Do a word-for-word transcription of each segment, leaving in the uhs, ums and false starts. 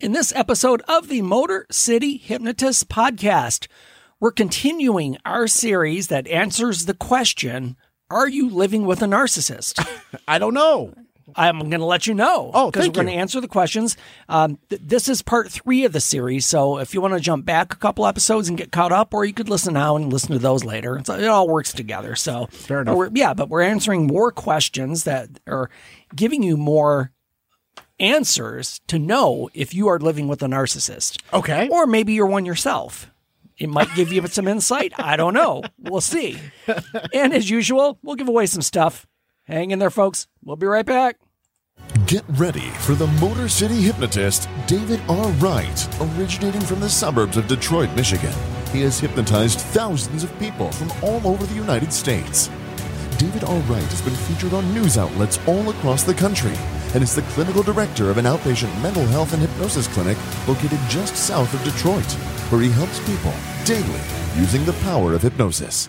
In this episode of the Motor City Hypnotist podcast, we're continuing our series that answers the question, are you living with a narcissist? I don't know. I'm going to let you know. Oh, because thank we're going you. to answer the questions. Um, th- this is part three of the series, so if you want to jump back a couple episodes and get caught up, or you could listen now and listen to those later. So it all works together. So Fair enough. but we're- yeah, but we're answering more questions that are giving you more answers to know if you are living with a narcissist. Okay. Or maybe you're one yourself. It might give you some insight. I don't know. We'll see. And as usual, we'll give away some stuff. Hang in there, folks. We'll be right back. Get ready for the Motor City Hypnotist, David R. Wright, originating from the suburbs of Detroit, Michigan. He has hypnotized thousands of people from all over the United States. David R. Wright has been featured on news outlets all across the country and is the clinical director of an outpatient mental health and hypnosis clinic located just south of Detroit, where he helps people daily using the power of hypnosis.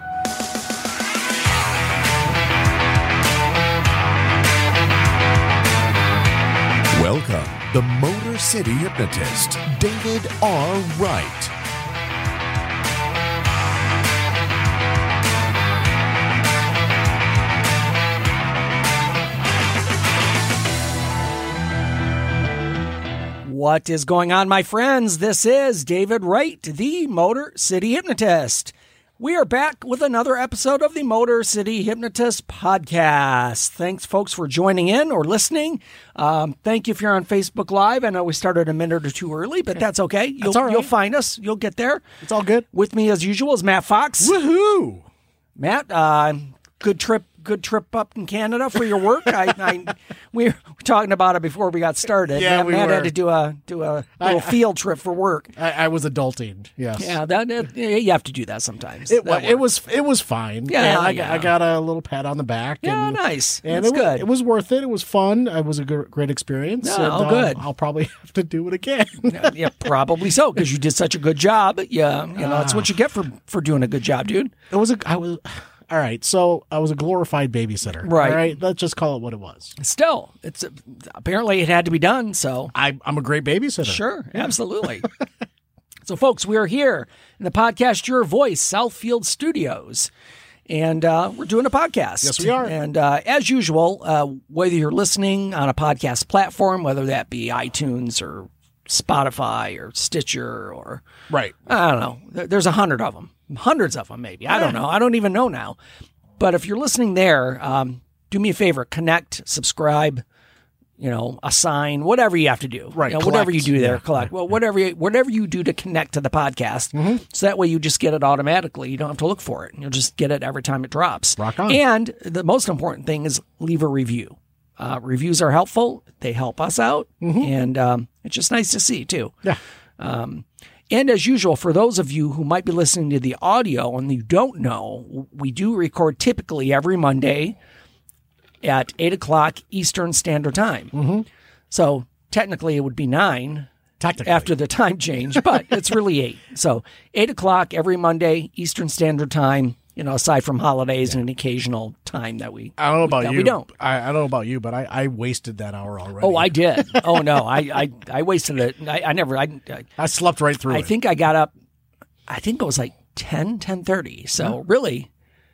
Welcome, the Motor City Hypnotist, David R. Wright. What is going on, my friends? This is David Wright, the Motor City Hypnotist. We are back with another episode of the Motor City Hypnotist podcast. Thanks, folks, for joining in or listening. Um, thank you if you're on Facebook Live. I know we started a minute or two early, but that's okay. You'll, That's all right. you'll find us. You'll get there. It's all good. With me, as usual, is Matt Fox. Woohoo! Matt, uh, good trip. Good trip up in Canada for your work. I, I we were talking about it before we got started. Yeah, Matt, we Matt were. had to do a do a little I- field trip for work. I, I was adulting. Yes. Yeah, that, that you have to do that sometimes. It, That wa- it works. was it was fine. Yeah, And I, yeah. I got a little pat on the back. Yeah, and, nice. And That's it, wa- good. It was worth it. It was fun. It was a gr- great experience. Yeah, and, oh, uh, good. I'll probably have to do it again. yeah, yeah, probably so because you did such a good job. Yeah, you know that's what you get for for doing a good job, dude. It was a. I was. All right. So I was a glorified babysitter. Right. All right. Let's just call it what it was. Still, it's apparently it had to be done. So I, I'm a great babysitter. sure, absolutely. So, folks, we are here in the podcast Your Voice Southfield Studios. And uh, we're doing a podcast. Yes, we are. And uh, as usual, uh, whether you're listening on a podcast platform, whether that be iTunes or Spotify or Stitcher or Right. I don't know, there- there's a hundred of them, hundreds of them maybe. I don't know. I don't even know now. But if you're listening there, um, do me a favor, connect, subscribe, you know, assign, whatever you have to do. Right, You know, whatever you collect. do there, Yeah. collect. Well, whatever you, whatever you do to connect to the podcast. Mm-hmm. So that way you just get it automatically. You don't have to look for it. You'll just get it every time it drops. Rock on. And the most important thing is leave a review. Uh, reviews are helpful. They help us out. And um, it's just nice to see, too. Yeah. Um, and as usual, for those of you who might be listening to the audio and you don't know, we do record typically every Monday at eight o'clock Eastern Standard Time. Mm-hmm. So technically it would be nine Technically. after the time change, but it's really eight. So eight o'clock every Monday Eastern Standard Time, you know, aside from holidays and an occasional time that we I don't know about that you. we don't. I, I don't know about you, but I, I wasted that hour already. Oh, I did. Oh, no, I, I, I wasted it. I, I never, I, I I slept right through I it. think I got up, I think it was like ten, ten thirty. So really,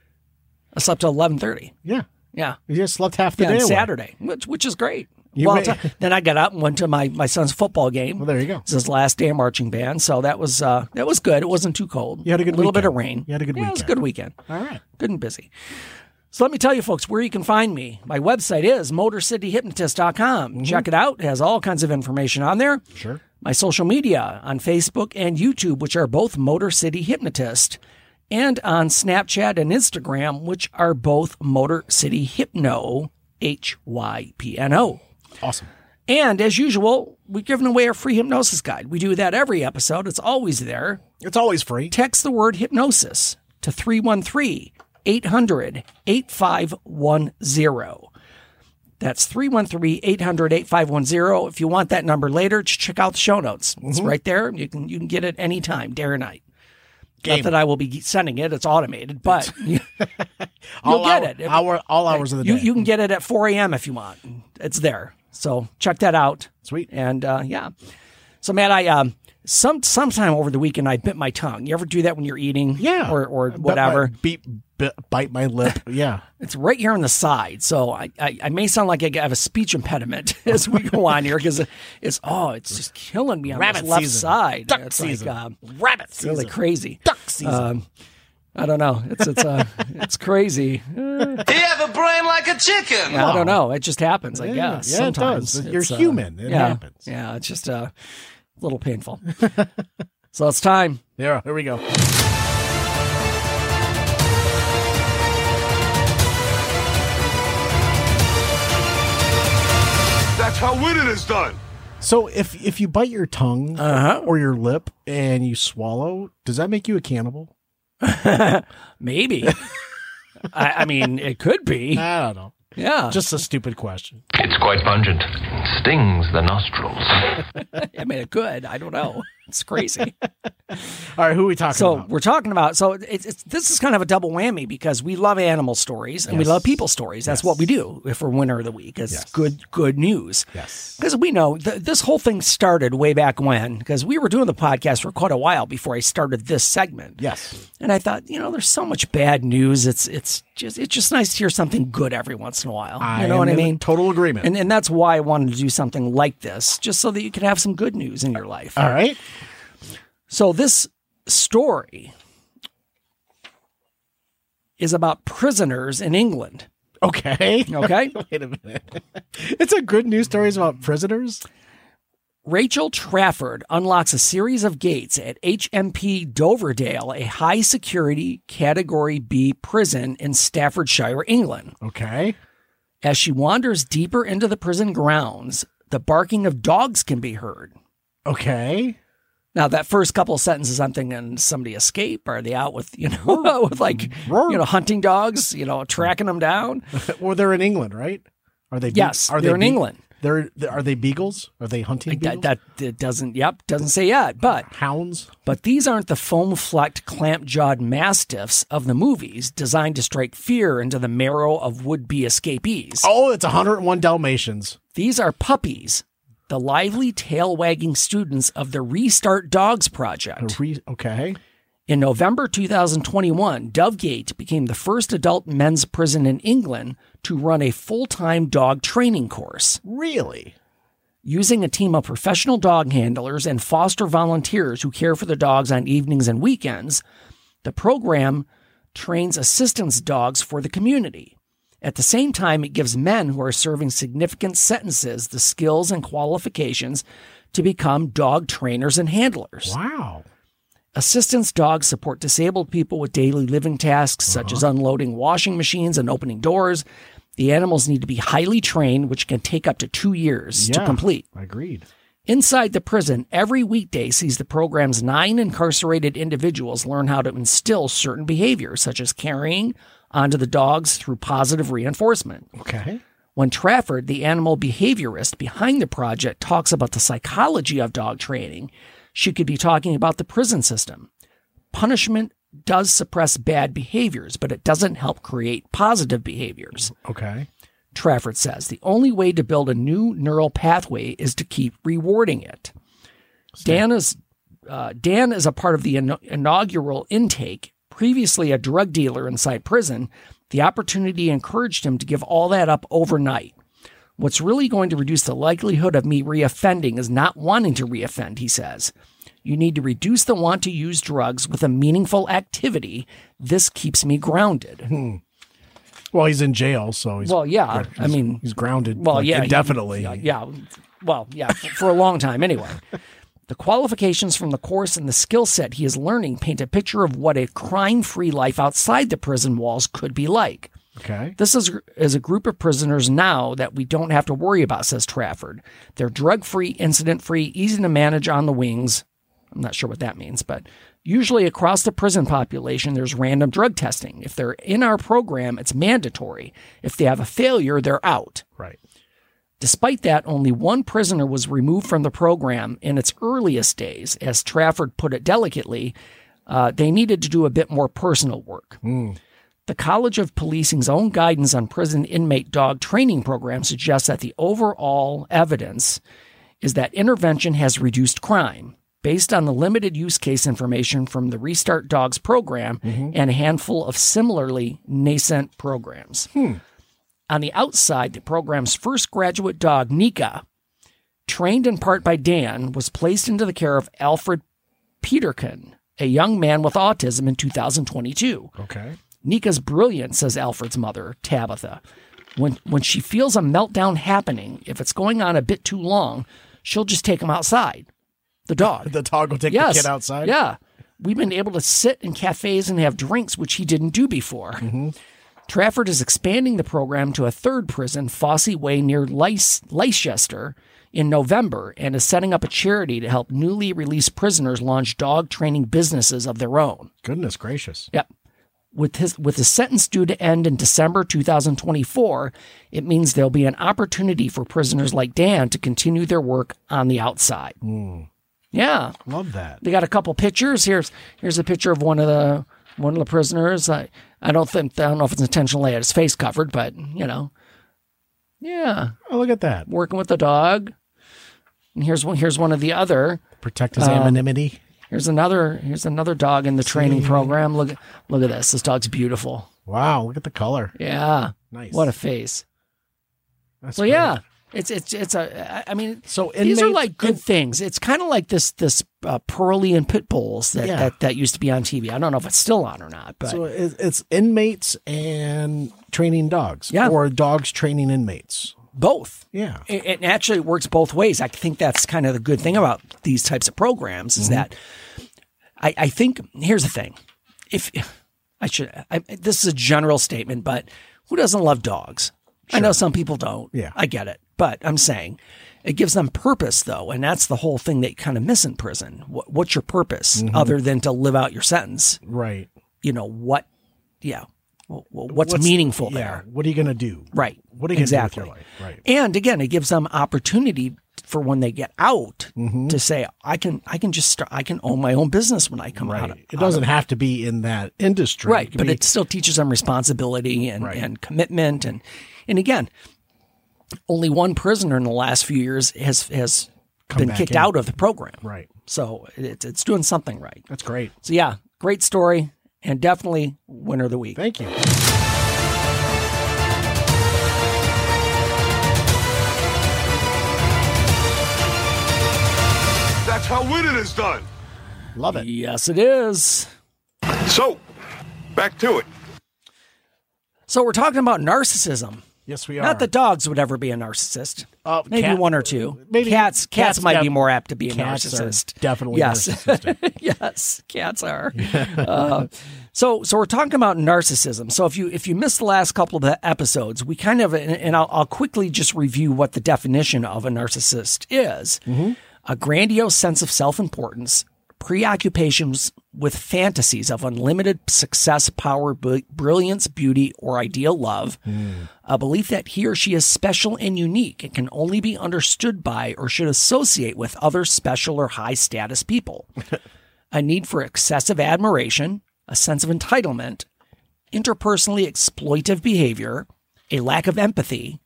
I slept till eleven thirty. Yeah. Yeah. You just slept half the Yeah, day on away. Saturday, which, which is great. You well, may- t- then I got up and went to my, my son's football game. Well, there you go. It's his last day of marching band. So that was, uh, that was good. It wasn't too cold. You had a good little bit of weekend. rain. You had a good yeah, It was a weekend. good weekend. All right. Good and busy. So let me tell you, folks, where you can find me. My website is motor city hypnotist dot com. Mm-hmm. Check it out. It has all kinds of information on there. Sure. My social media on Facebook and YouTube, which are both Motor City Hypnotist, and on Snapchat and Instagram, which are both Motor City Hypno, H Y P N O. Awesome. And as usual, we're giving away our free hypnosis guide. We do that every episode. It's always there. It's always free. Text the word hypnosis to three one three, eight hundred, eight five one zero. That's three one three, eight hundred, eight five one zero. If you want that number later, just check out the show notes. It's right there. You can you can get it anytime, day or night. Game. Not that I will be sending it. It's automated, but you, all you'll get hour, it. If- Hour, all hours of the day. you, you can get it at four a.m. if you want. It's there. So check that out. Sweet. And uh, yeah. So, Matt, I um, some sometime over the weekend I bit my tongue. You ever do that when you're eating? Yeah. Or or whatever. Beat, bit, bite my lip. Yeah. It's right here on the side. So I, I, I may sound like I have a speech impediment as we go on here because it's, oh, it's just killing me on Rabbit this left season. side. Duck it's season. Like, um, Rabbit it's season. really crazy. Duck season. Um, I don't know. It's it's uh, it's crazy. Uh, He have a brain like a chicken. I don't know. It just happens, I Yeah, guess. yeah, it Sometimes does. You're It's, uh, human. It yeah, happens. Yeah, it's just uh, a little painful. So it's time. Yeah, here we go. That's how winning is done. So if if you bite your tongue Uh-huh. or your lip and you swallow, does that make you a cannibal? Maybe. I, I mean, it could be. I don't know. Yeah. Just a stupid question. It's quite pungent. Stings the nostrils. I mean, it could. I don't know. It's crazy. All right, who are we talking So about? we're talking about, so it's, it's this is kind of a double whammy because we love animal stories and we Yes. love people stories. That's Yes. what we do if we're winner of the week. It's Yes. good, good news. Yes. Because we know th- this whole thing started way back when, because we were doing the podcast for quite a while before I started this segment. Yes. And I thought, you know, there's so much bad news. It's it's just it's just nice to hear something good every once in a while. I you know am what I in mean? total agreement. And and that's why I wanted to do something like this, just so that you could have some good news in your life. All right. So this story is about prisoners in England. Okay. Okay. Wait a minute. It's a good news stories about prisoners. Rachel Trafford unlocks a series of gates at H M P Doverdale, a high security Category B prison in Staffordshire, England. Okay. As she wanders deeper into the prison grounds, the barking of dogs can be heard. Okay. Now, that first couple of sentences, I'm thinking somebody escape. Are they out with, you know, with like, you know, hunting dogs, you know, tracking them down? Well, they're in England, right? Are they? be- Yes, are they're they in be- England. They're are they beagles? Are they hunting beagles? That, that, that doesn't, yep, doesn't say yet. But Hounds. but these aren't the foam-flecked, clamp-jawed mastiffs of the movies designed to strike fear into the marrow of would-be escapees. Oh, it's one hundred one Dalmatians. These are puppies, the lively, tail-wagging students of the Restart Dogs Project. Re- okay. In November two thousand twenty-one, Dovegate became the first adult men's prison in England to run a full-time dog training course. Really? Using a team of professional dog handlers and foster volunteers who care for the dogs on evenings and weekends, the program trains assistance dogs for the community. At the same time, it gives men who are serving significant sentences the skills and qualifications to become dog trainers and handlers. Wow. Assistance dogs support disabled people with daily living tasks such as unloading washing machines and opening doors. The animals need to be highly trained, which can take up to two years to Yeah. complete. Agreed. Inside the prison, every weekday sees the program's nine incarcerated individuals learn how to instill certain behaviors, such as carrying onto the dogs through positive reinforcement. Okay. When Trafford, the animal behaviorist behind the project, talks about the psychology of dog training, she could be talking about the prison system. Punishment does suppress bad behaviors, but it doesn't help create positive behaviors. Okay. Trafford says the only way to build a new neural pathway is to keep rewarding it. Dan is uh, Dan is a part of the in- inaugural intake. Previously a drug dealer inside prison, the opportunity encouraged him to give all that up overnight. What's really going to reduce the likelihood of me reoffending is not wanting to reoffend, he says. You need to reduce the want to use drugs with a meaningful activity. This keeps me grounded. Hmm. Well, he's in jail, so he's Well, yeah, he's- I mean, he's grounded. Well, like, yeah, indefinitely. Yeah, yeah, well, yeah, for, for a long time anyway. The qualifications from the course and the skill set he is learning paint a picture of what a crime-free life outside the prison walls could be like. Okay. This is, is a group of prisoners now that we don't have to worry about, says Trafford. They're drug-free, incident-free, easy to manage on the wings. I'm not sure what that means, but usually across the prison population, there's random drug testing. If they're in our program, it's mandatory. If they have a failure, they're out. Right. Despite that, only one prisoner was removed from the program in its earliest days. As Trafford put it delicately, uh, they needed to do a bit more personal work. Mm. The College of Policing's own guidance on prison inmate dog training program suggests that the overall evidence is that intervention has reduced crime based on the limited use case information from the Restart Dogs program Mm-hmm. and a handful of similarly nascent programs. Hmm. On the outside, the program's first graduate dog, Nika, trained in part by Dan, was placed into the care of Alfred Peterkin, a young man with autism, in two thousand twenty-two. Okay. Nika's brilliant, says Alfred's mother, Tabitha. When when she feels a meltdown happening, if it's going on a bit too long, she'll just take him outside. The dog. The dog will take yes. the kid outside? Yeah. We've been able to sit in cafes and have drinks, which he didn't do before. Mm-hmm. Trafford is expanding the program to a third prison, Fossey Way near Leic- Leicester, in November, and is setting up a charity to help newly released prisoners launch dog training businesses of their own. Goodness gracious. Yep. With his with his sentence due to end in December two thousand twenty-four, it means there'll be an opportunity for prisoners like Dan to continue their work on the outside. Mm. Yeah. Love that. They got a couple pictures. Here's here's a picture of one of the one of the prisoners. I I don't think I don't know if it's intentionally had his face covered, but you know. Yeah. Oh, look at that. Working with the dog. And here's one here's one of the other. Protect his Um, anonymity. Here's another here's another dog in the training program. Look look at this. This dog's beautiful. Wow, look at the color. Yeah. Nice. What a face. That's So great. yeah, it's it's it's a. I mean, So these are inmates- like good things. It's kind of like this this uh, Pearlian pit bulls that, Yeah. that that used to be on T V. I don't know if it's still on or not, but So it- it's inmates and training dogs. Yeah. Or dogs training inmates. both. Yeah. It, it actually works both ways. I think that's kind of the good thing about these types of programs is Mm-hmm. that I, I think here's the thing. If I should, I, this is a general statement, but who doesn't love dogs? I know some people don't. Yeah. I get it. But I'm saying it gives them purpose, though. And that's the whole thing that you kind of miss in prison. What, what's your purpose other than to live out your sentence? Right. You know, what, yeah, well, well, what's, What's- meaningful yeah. there? What are you going to do? Right. What are you exactly. going to do with your life? Right. And again, it gives them opportunity for when they get out Mm-hmm. to say, I can, I can just start, I can own my own business when I come out. Right. Of, It doesn't have to be in that industry. right. can But be- it still teaches them responsibility and, Right. and commitment. And, and again, only one prisoner in the last few years has, has Come been back kicked in. out of the program. Right. So it's, it's doing something right. That's great. So yeah, great story and definitely winner of the week. Thank you. That's how winning is done. Love it. Yes, it is. So, back to it. So we're talking about narcissism. Yes, we are. Not that dogs would ever be a narcissist. Uh, maybe cat- one or two. maybe- cats. Cats, cats might def- be more apt to be a cats are narcissist. definitely yes. narcissistic. yes, cats are. uh, so, so we're talking about narcissism. So if you if you missed the last couple of the episodes, we kind of and, and I'll, I'll quickly just review what the definition of a narcissist is: a grandiose sense of self-importance, preoccupations with fantasies of unlimited success, power, br- brilliance, beauty, or ideal love, a belief that he or she is special and unique and can only be understood by or should associate with other special or high status people, a need for excessive admiration, a sense of entitlement, interpersonally exploitive behavior, a lack of empathy,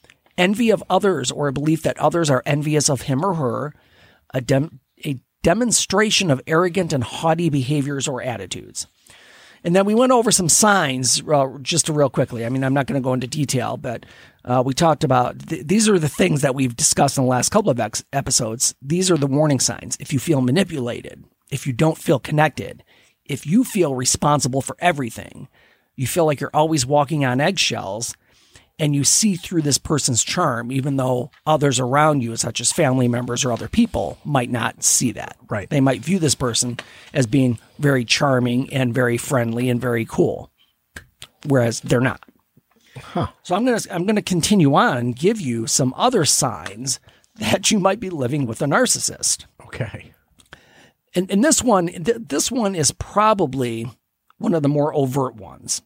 envy of others or a belief that others are envious of him or her, a, dem- a demonstration of arrogant and haughty behaviors or attitudes. And then we went over some signs uh, just real quickly. I mean, I'm not going to go into detail, but uh, we talked about th- these are the things that we've discussed in the last couple of ex- episodes. These are the warning signs. If you feel manipulated, if you don't feel connected, if you feel responsible for everything, you feel like you're always walking on eggshells, and you see through this person's charm, even though others around you, such as family members or other people, might not see that. Right. They might view this person as being very charming and very friendly and very cool, whereas they're not. Huh. So I'm gonna I'm gonna continue on and give you some other signs that you might be living with a narcissist. Okay. And and this one th- this one is probably one of the more overt ones.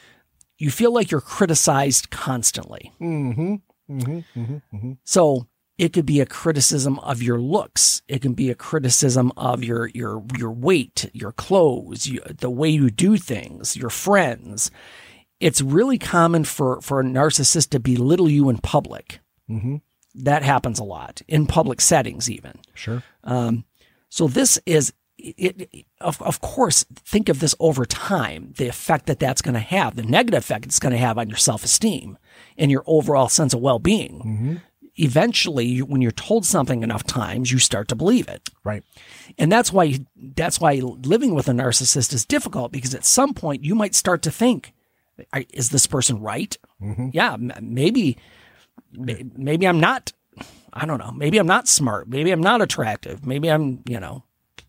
You feel like you're criticized constantly. Mm-hmm. Mm-hmm. Mm-hmm. Mm-hmm. So it could be a criticism of your looks. It can be a criticism of your your your weight, your clothes, you, the way you do things, your friends. It's really common for, for a narcissist to belittle you in public. Mm-hmm. That happens a lot in public settings, even. Sure. Um, so this is, it, it, of, of course, think of this over time, the effect that that's going to have, the negative effect it's going to have on your self-esteem and your overall sense of well-being. Mm-hmm. Eventually, you, when you're told something enough times, you start to believe it. Right. And that's why that's why living with a narcissist is difficult, because at some point you might start to think, is this person right? Mm-hmm. Yeah, m- maybe, maybe I'm not, I don't know. Maybe I'm not smart. Maybe I'm not attractive. Maybe I'm, you know,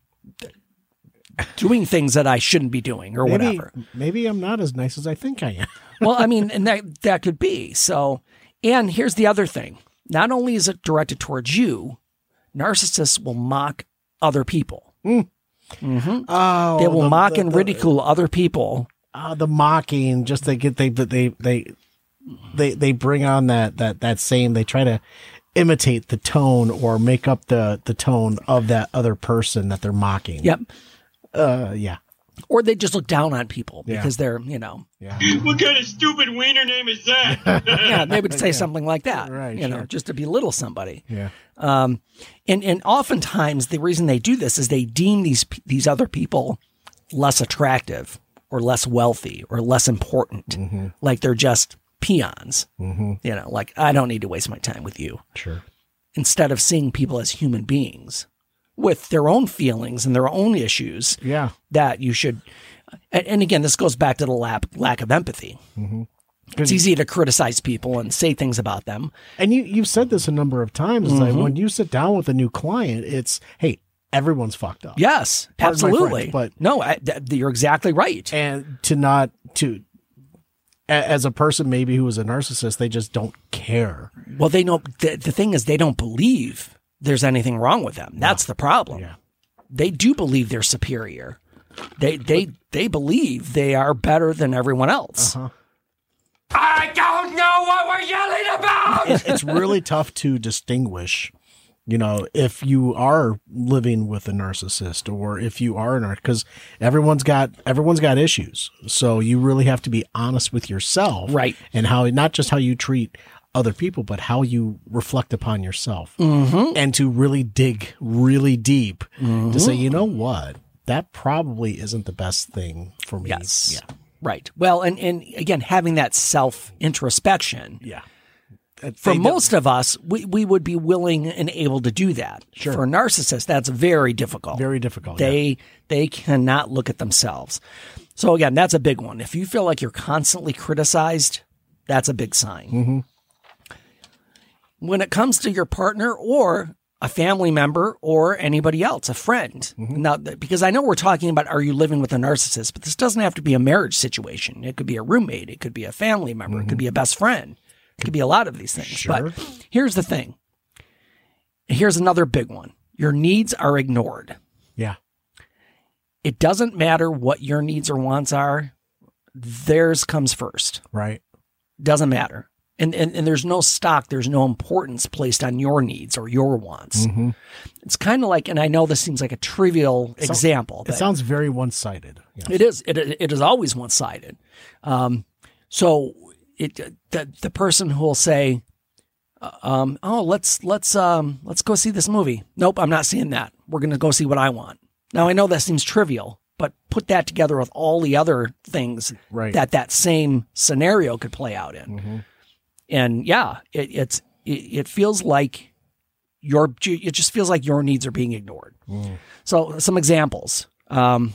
doing things that I shouldn't be doing or maybe, whatever. Maybe I'm not as nice as I think I am. Well, I mean, and that, that could be. So, and here's the other thing. Not only is it directed towards you, narcissists will mock other people. Mm. Mm-hmm. Oh, they will the, mock the, and the, ridicule other people. Uh, the mocking, just they get they they they they they bring on that that that same. They try to imitate the tone or make up the the tone of that other person that they're mocking. Yep. Uh, yeah. Or they just look down on people because yeah. they're, you know. Yeah. What kind of stupid wiener name is that? Yeah, they would say yeah. something like that, right, you sure. know, just to belittle somebody. Yeah. Um, and, and oftentimes the reason they do this is they deem these these other people less attractive or less wealthy or less important. Mm-hmm. Like they're just peons. Mm-hmm. You know, like, I don't need to waste my time with you. Sure. Instead of seeing people as human beings with their own feelings and their own issues. Yeah. That you should, and, and again, this goes back to the lack, lack of empathy. Mm-hmm. It's easy to criticize people and say things about them. And you, you've said this a number of times. Mm-hmm. Like when you sit down with a new client, it's, hey, everyone's fucked up. Yes, Pardon absolutely. my French, but no, I, th- you're exactly right. And to not, to, a- as a person maybe who is a narcissist, they just don't care. Well, they know, the, the thing is, they don't believe there's anything wrong with them. That's no. the problem. Yeah. They do believe they're superior. They, they, they believe they are better than everyone else. Uh-huh. I don't know what we're yelling about. It's, it's really tough to distinguish, you know, if you are living with a narcissist or if you are a narcissist, because everyone's got everyone's got issues. So you really have to be honest with yourself, right? And how not just how you treat other people, but how you reflect upon yourself, mm-hmm. and to really dig really deep mm-hmm. to say, you know what, that probably isn't the best thing for me. Yes. Yeah. Right. Well, and, and again, having that self introspection. Yeah. For most of us, we, we would be willing and able to do that. Sure. For a narcissist, that's very difficult. Very difficult. They yeah. they cannot look at themselves. So again, that's a big one. If you feel like you're constantly criticized, that's a big sign. Mm-hmm. When it comes to your partner or a family member or anybody else, a friend. Mm-hmm. Now, because I know we're talking about, are you living with a narcissist, but this doesn't have to be a marriage situation. It could be a roommate. It could be a family member. Mm-hmm. It could be a best friend. It could be a lot of these things. Sure. But here's the thing. Here's another big one. Your needs are ignored. Yeah. It doesn't matter what your needs or wants are. Theirs comes first. Right. Doesn't matter. And, and and there's no stock, there's no importance placed on your needs or your wants. Mm-hmm. It's kind of like, and I know this seems like a trivial so, example. It sounds very one-sided. Yes. It is. It it is always one-sided. Um, so it the the person who will say, um, "Oh, let's let's um let's go see this movie." Nope, I'm not seeing that. We're going to go see what I want. Now I know that seems trivial, but put that together with all the other things right. that that same scenario could play out in. Mm-hmm. And yeah, it, it's it, it feels like your it just feels like your needs are being ignored. Mm. So some examples. Um,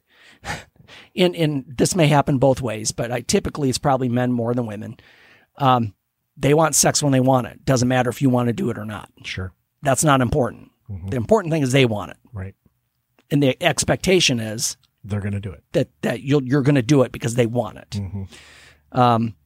in in this may happen both ways, but I typically it's probably men more than women. Um, they want sex when they want it. Doesn't matter if you want to do it or not. Sure, that's not important. Mm-hmm. The important thing is they want it. Right. And the expectation is they're going to do it. That that you'll, you're going to do it because they want it. Mm-hmm. Um.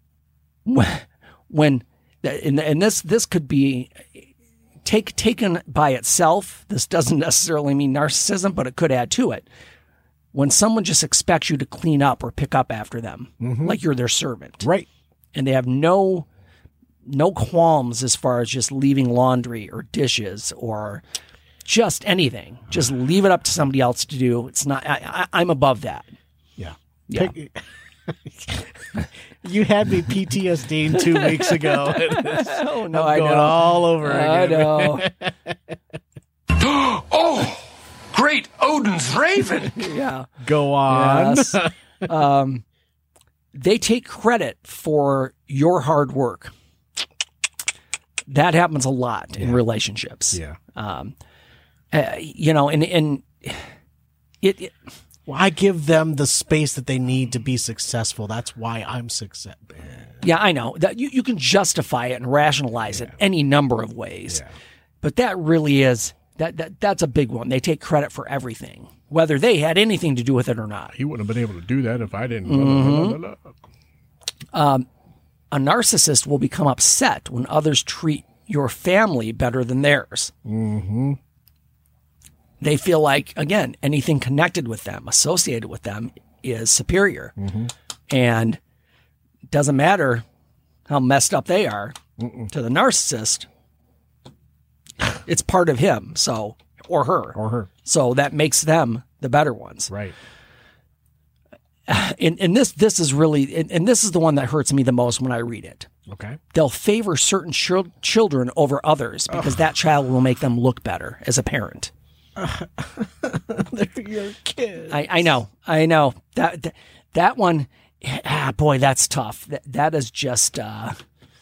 When, and, and this this could be take taken by itself. This doesn't necessarily mean narcissism, but it could add to it. When someone just expects you to clean up or pick up after them, mm-hmm. like you're their servant, right? And they have no no qualms as far as just leaving laundry or dishes or just anything. Just leave it up to somebody else to do. It's not. I, I, I'm above that. Yeah. Yeah. Pick, You had me P T S D'ing two weeks ago. Oh, no, I'm I going know. all over I again. know. Oh, great Odin's raven. Yeah. Go on. Yes. um, they take credit for your hard work. That happens a lot in Yeah. relationships. Yeah. Um, uh, you know, and, and it, it Well, I give them the space that they need to be successful. That's why I'm successful. yeah, I know that you, you can justify it and rationalize it any number of ways, Yeah. but that really is that, that that's a big one. They take credit for everything, whether they had anything to do with it or not. He wouldn't have been able to do that if I didn't. Mm-hmm. Blah, blah, blah, blah. A narcissist will become upset when others treat your family better than theirs. Mm-hmm. They feel like, again, anything connected with them, associated with them, is superior. Mm-hmm. And it doesn't matter how messed up they are Mm-mm. to the narcissist. It's part of him, so or her. Or her. So that makes them the better ones. Right. And, and this this is really, and, and this is the one that hurts me the most when I read it. Okay. They'll favor certain chil- children over others because that child will make them look better as a parent. They're your kids. I, I know, I know that that, that one. Ah, boy, that's tough. That that is just, uh,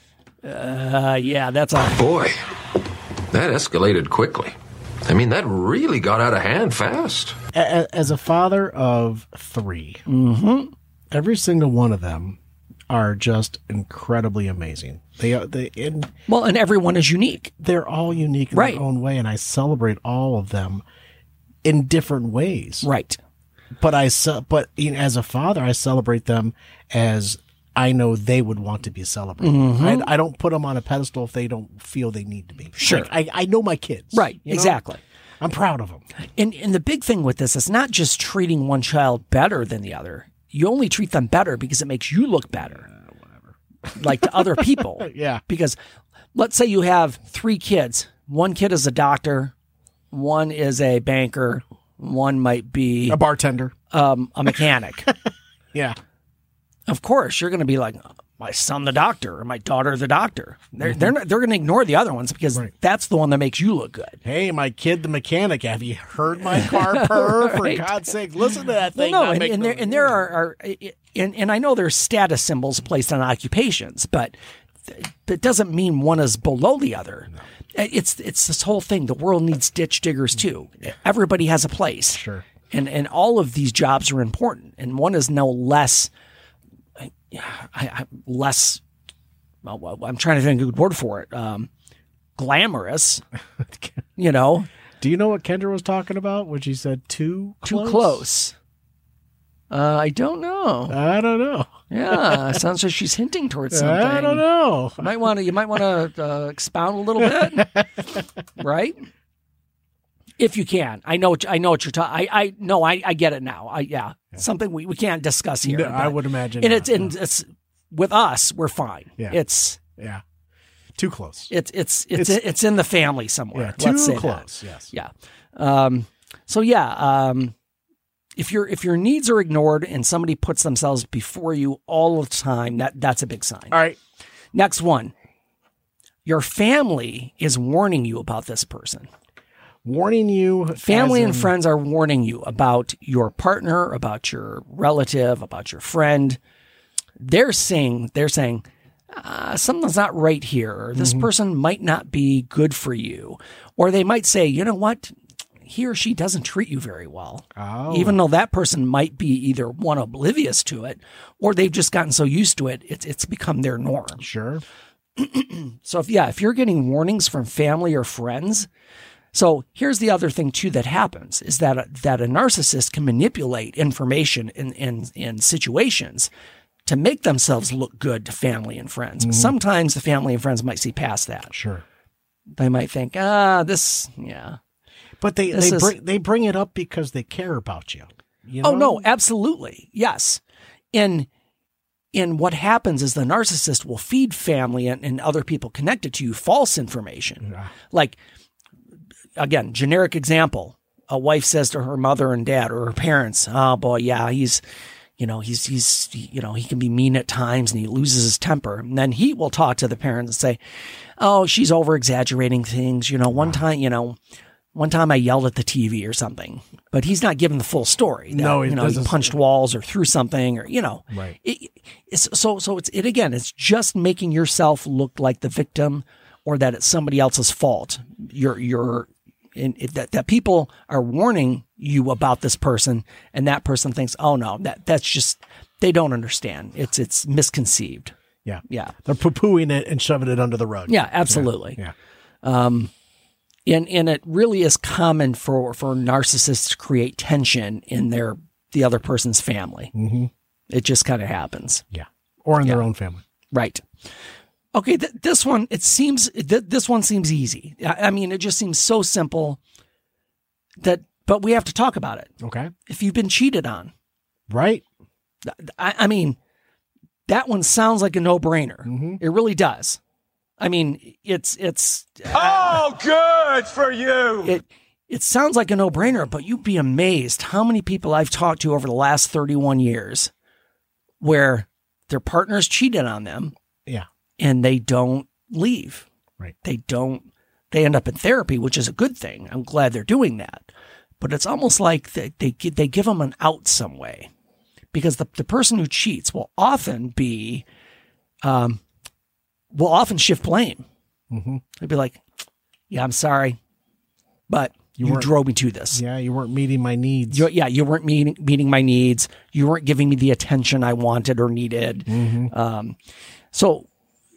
uh, yeah, that's a Boy, that escalated quickly. I mean, that really got out of hand fast. A- As a father of three, mm-hmm. every single one of them are just incredibly amazing. They are they in well, and everyone is unique. they're all unique in Right. their own way, and I celebrate all of them in different ways. Right. But I ce- but you know, as a father, I celebrate them as I know they would want to be celebrated. Mhm. I, I don't put them on a pedestal if they don't feel they need to be. Sure. Like, I I know my kids. Right. you know? Exactly. I'm proud of them. And and the big thing with this is not just treating one child better than the other. You only treat them better because it makes you look better. Uh, whatever. Like to other people. Yeah. Because let's say you have three kids. One kid is a doctor. One is a banker. One might be A bartender. um, a mechanic. Yeah. Of course, you're going to be like, my son the doctor or my daughter the doctor. They're they're not, they're going to ignore the other ones because Right. that's the one that makes you look good. Hey, my kid, the mechanic. Have you heard my car purr? For Right. God's sake, listen to that Well, thing. no, not and, make and no- there and there are, are and, and I know there's status symbols placed on occupations, but that doesn't mean one is below the other. It's it's this whole thing. The world needs ditch diggers too. Everybody has a place. Sure. And and all of these jobs are important, and one is no less. I, I, less. Well, I'm trying to think of a good word for it. Um, glamorous. You know, Do you know what Kendra was talking about when she said too close? too close. Uh, I don't know. I don't know. Yeah, it sounds like she's hinting towards something. I don't know. You might want to. You might want to uh, expound a little bit, right? If you can. I know. What, I know what you're talking. I. I. No. I. I get it now. I. Yeah. Something we, we can't discuss here. No, I but- would imagine. And not, it's and it's with us. We're fine. Yeah. It's yeah, too close. it's it's it's It's- it's in the family somewhere. Yeah, too Let's say that. close. Yes. Yeah. Um, so yeah, um, if your if your needs are ignored and somebody puts themselves before you all the time, that that's a big sign. All right. Next one. Your family is warning you about this person. Warning you. Family as and in- friends are warning you about your partner, about your relative, about your friend. They're saying they're saying uh, something's not right here. Or this Mm-hmm. person might not be good for you, or they might say, you know what, he or she doesn't treat you very well. Oh. Even though that person might be either one oblivious to it, or they've just gotten so used to it, it's it's become their norm. Sure. So if yeah, if you're getting warnings from family or friends. So here's the other thing too that happens is that a, that a narcissist can manipulate information in, in, in situations to make themselves look good to family and friends. Mm-hmm. Sometimes the family and friends might see past that. Sure. They might think, ah, this, yeah. But they This they is- bring they bring it up because they care about you. you Oh, know? no, absolutely. Yes. And, and what happens is the narcissist will feed family and, and other people connected to you false information. Yeah. Like, again, generic example. A wife says to her mother and dad or her parents, oh boy, yeah, he's, you know, he's, he's, you know, he can be mean at times and he loses his temper. And then he will talk to the parents and say, oh, she's over exaggerating things. You know, one time, you know, one time I yelled at the T V or something, but he's not giving the full story. That, No, he you know, he doesn't- punched walls or threw something or, you know, Right. It, it's, so, so it's, it again, it's just making yourself look like the victim or that it's somebody else's fault. You're, you're, in, it, that, that people are warning you about this person and that person thinks, oh no, that, that's just, they don't understand. It's, it's misconceived. Yeah. Yeah. They're poo-pooing it and shoving it under the rug. Yeah, absolutely. Yeah. Um, and, and it really is common for, for narcissists to create tension in their, the other person's family. Mm-hmm. It just kind of happens. Yeah. Or in Yeah. their own family. Right. Okay. Th- this one, it seems, th- this one seems easy. I, I mean, it just seems so simple that, but we have to talk about it. Okay. If you've been cheated on, Right. I, I mean, that one sounds like a no-brainer. Mm-hmm. It really does. I mean, it's, it's, Oh, good for you. it, it sounds like a no-brainer, but you'd be amazed how many people I've talked to over the last thirty-one years where their partners cheated on them Yeah. and they don't leave. Right. They don't, they end up in therapy, which is a good thing. I'm glad they're doing that. But it's almost like they, they, gi- they give them an out some way because the, the person who cheats will often be, um, will often shift blame. Mm-hmm. They'd be like, yeah, I'm sorry, but You you, weren't- drove me to this. Yeah. You weren't meeting my needs. You, yeah, you weren't meeting, meeting my needs. You weren't giving me the attention I wanted or needed. Mm-hmm. Um, so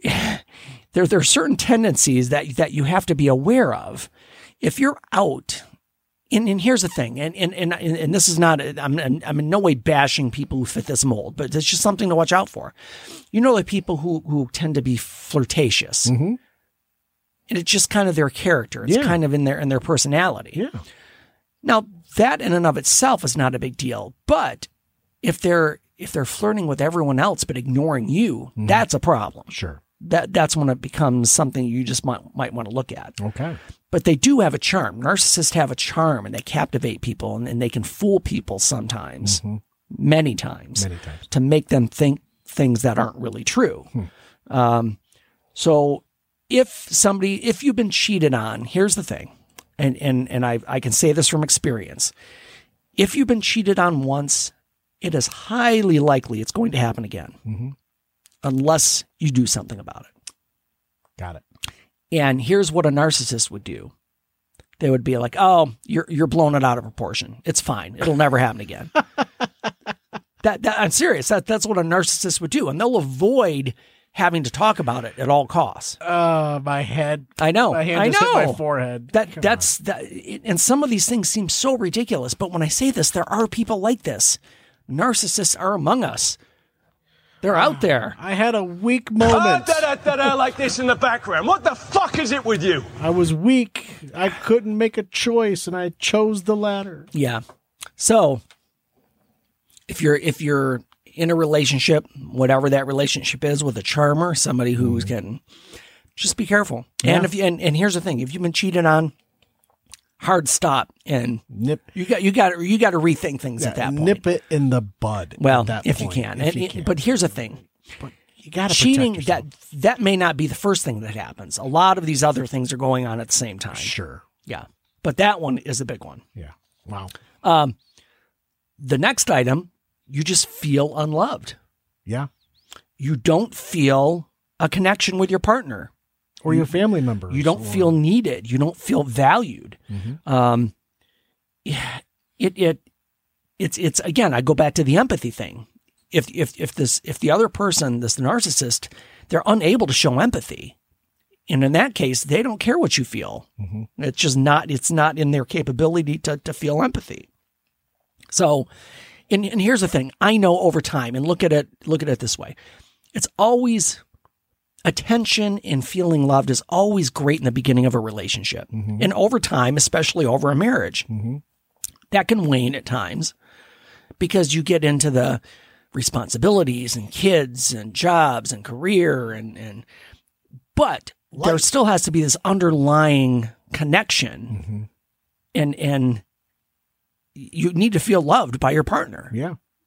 there, there are certain tendencies that, that you have to be aware of. If you're out, and, and here's the thing, and, and, and, and this is not, I'm, I'm in no way bashing people who fit this mold, but it's just something to watch out for. You know, the people who, who tend to be flirtatious. Mm-hmm. And it's just kind of their character. It's Yeah. kind of in their, in their personality. Yeah. Now, that in and of itself is not a big deal, but if they're if they're flirting with everyone else but ignoring you, that's a problem. Sure. That that's when it becomes something you just might might want to look at. Okay. But they do have a charm. Narcissists have a charm, and they captivate people, and, and they can fool people sometimes, many times, Many times. to make them think things that aren't really true. Um, so if somebody, if you've been cheated on, here's the thing, and and and I I can say this from experience. If you've been cheated on once, it is highly likely it's going to happen again, Mhm. unless you do something about it. Got it. And here's what a narcissist would do. They would be like, oh, you're you're blowing it out of proportion. It's fine. It'll never happen again. that, that I'm serious. That that's what a narcissist would do. And they'll avoid having to talk about it at all costs. Uh, my head. I know. My hand I just know. hit my forehead. That Come that's that and some of these things seem so ridiculous, but when I say this, there are people like this. Narcissists are among us. They're out there. I had a weak Ah, moment. da, da, da, da, like this in the background. What the fuck is it with you? I was weak. I couldn't make a choice, and I chose the latter. Yeah. So if you're if you're in a relationship, whatever that relationship is, with a charmer, somebody who's getting, just be careful. And Yeah. if you and, and here's the thing, if you've been cheated on, hard stop, and Nip, you got you got you got to rethink things at that point. nip it in the bud. well, at that if point, you can. if And- you and- can. But here's the thing. you got to Cheating, yourself. that that may not be the first thing that happens. A lot of these other things are going on at the same time. Sure. Yeah. But that one is a big one. Yeah. Wow. Um, the next item, you just feel unloved. Yeah. You don't feel a connection with your partner. Or your family members. You don't or- feel needed. You don't feel valued. Um, yeah, it it it's it's again. I go back to the empathy thing. If if if this if the other person, this narcissist, they're unable to show empathy, and in that case, they don't care what you feel. It's just not. It's not in their capability to to feel empathy. So, and and here's the thing. I know over time, and look at it. Look at it this way. It's always. Attention and feeling loved is always great in the beginning of a relationship. And over time, especially over a marriage, that can wane at times because you get into the responsibilities and kids and jobs and career and, and but there still has to be this underlying connection and, and you need to feel loved by your partner. Yeah.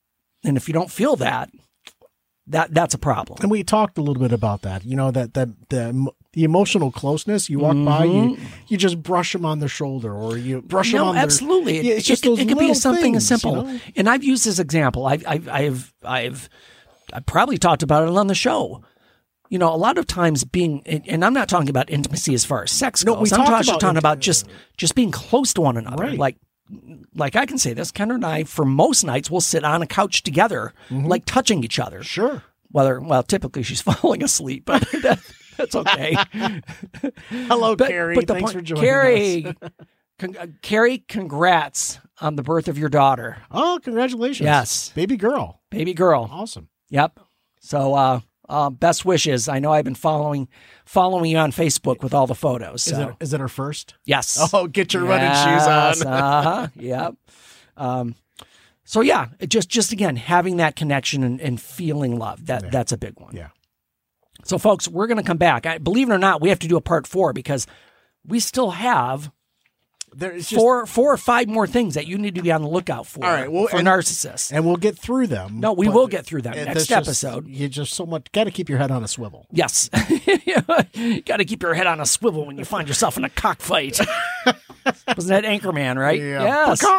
And if you don't feel that, that that's a problem. And we talked a little bit about that. You know, that that the the emotional closeness. You walk mm-hmm. by, you you just brush them on the shoulder, or you brush no, them on. Absolutely, their, yeah, it's it, just it, those it could be something things, as simple. You know? And I've used this example. I've I've I've I've I've probably talked about it on the show. You know, a lot of times being, and I'm not talking about intimacy as far as sex goes. No, we I'm talked talking about, about just just being close to one another. Right. Like. Like I can say this, Kendra and I, for most nights, we'll sit on a couch together, mm-hmm. like touching each other. Sure. Whether, well, typically she's falling asleep, but that, that's okay. Hello, but, Carrie. But the Thanks point, for joining Carrie, us. con- uh, Carrie, congrats on the birth of your daughter. Oh, congratulations. Yes. Baby girl. Baby girl. Awesome. Yep. So, uh, uh, best wishes. I know I've been following following you on Facebook with all the photos. So. Is it, is it her first? Yes. Oh, get your yes, running shoes on. uh-huh. Yep. Um, so yeah, it just, just again, having that connection and, and feeling love, that, yeah. that's a big one. Yeah. So folks, we're going to come back. I, believe it or not, we have to do a part four because we still have There's just, four, four or five more things that you need to be on the lookout for. All right, well, for and, narcissists. And we'll get through them. No, we will get through them next just, episode. You just so much got to keep your head on a swivel. Yes. Got to keep your head on a swivel when you find yourself in a cockfight. Wasn't that Anchorman, right? Yeah. Yes.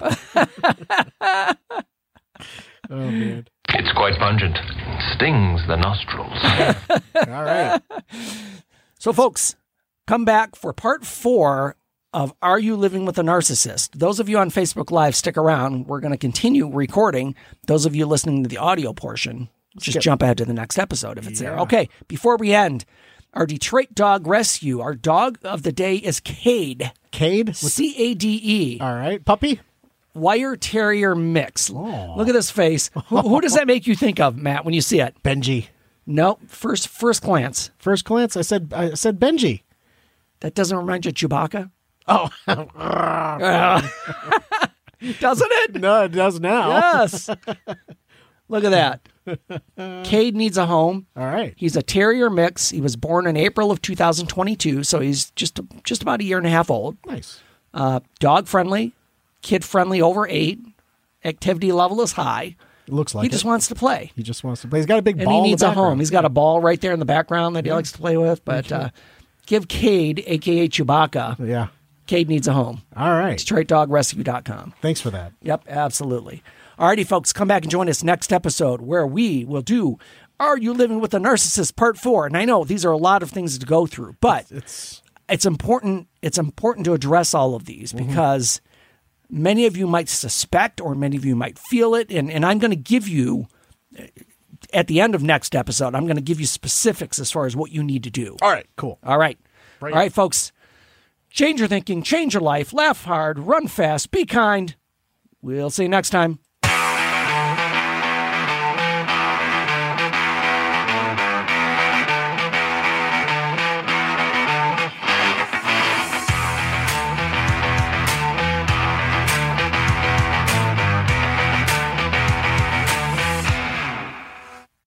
Oh, man. It's quite pungent. Stings the nostrils. All right. So, folks, come back for part four of Are You Living with a Narcissist? Those of you on Facebook Live, stick around. We're going to continue recording. Those of you listening to the audio portion, just Skip. jump ahead to the next episode if it's Yeah. there. Okay, before we end, our Detroit dog rescue, our dog of the day is Cade. Cade? C A D E. All right. Puppy? Wire Terrier mix. Oh. Look at this face. Who, who does that make you think of, Matt, when you see it? Benji. No, first first glance. First glance, I said I said Benji. That doesn't remind you of Chewbacca? Oh. Uh, doesn't it? No, it does now. Yes. Look at that. Cade needs a home. All right. He's a terrier mix. He was born in April of two thousand twenty-two, so he's just just about a year and a half old. Nice. Uh, dog friendly, kid friendly, over eight. Activity level is high. It looks like he it. just wants to play. He just wants to play. He's got a big And ball he in the needs a home. background. He's got a ball right there in the background that he Yeah. likes to play with. But uh, give Cade, a k a. Chewbacca, Yeah. Cade needs a home. All right. Detroit Dog Rescue dot com. Thanks for that. Yep, absolutely. Alrighty, folks, come back and join us next episode where we will do Are You Living with a Narcissist Part four. And I know these are a lot of things to go through, but It's it's important it's important to address all of these because many of you might suspect or many of you might feel it. And, and I'm going to give you, at the end of next episode, I'm going to give you specifics as far as what you need to do. all right. Cool. All right. Right. All right, folks. Change your thinking, change your life, laugh hard, run fast, be kind. We'll see you next time.